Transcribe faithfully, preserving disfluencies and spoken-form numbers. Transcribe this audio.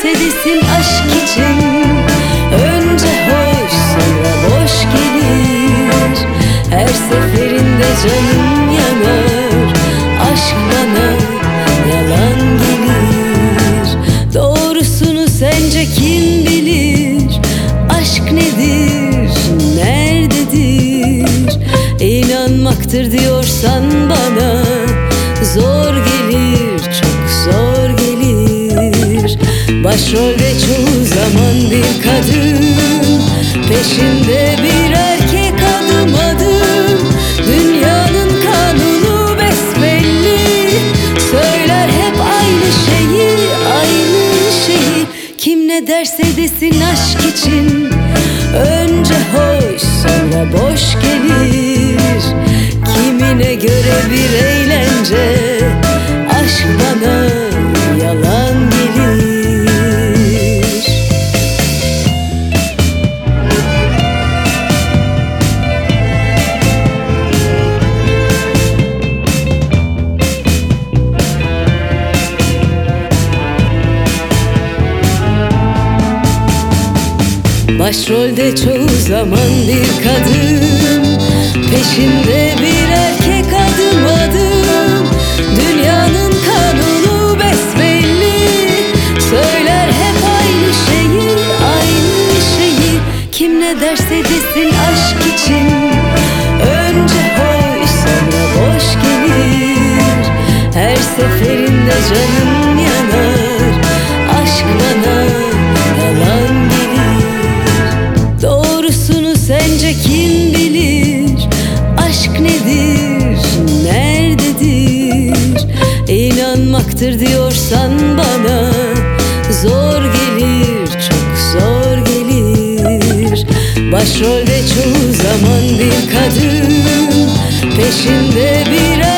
derse desin aşk için, önce hoş sonra boş gelir. Her seferinde canım yanar, aşk bana yalan gelir. Doğrusunu sence kim bilir? Aşk nedir, nerededir? İnanmaktır diyorsan bana zor gelir, çok zor gelir. Başrolde çoğu zaman bir kadın, peşinde bir erkek adım adım. Dünyanın kanunu besbelli, söyler hep aynı şeyi, aynı şeyi. Kim ne derse desin aşk için, önce hoş sonra boş gelir. Kimine göre bir eğlence, aşk bana yalan gelir. Başrolde çoğu zaman bir kadın, peşinde bir erkek adım adım. Dünyanın kanunu besbelli, söyler hep aynı şeyi, aynı şeyi. Kim ne derse desin aşk için, önce hoş sonra boş gelir. Her seferinde canım yanar, aşk bana yalan gelir. Doğrusunu sence kim bilir? Aşk nedir, nerededir? İnanmaktır diyorsan bana zor gelir, çok zor gelir. Başrolde çoğu zaman bir kadın, peşinde bir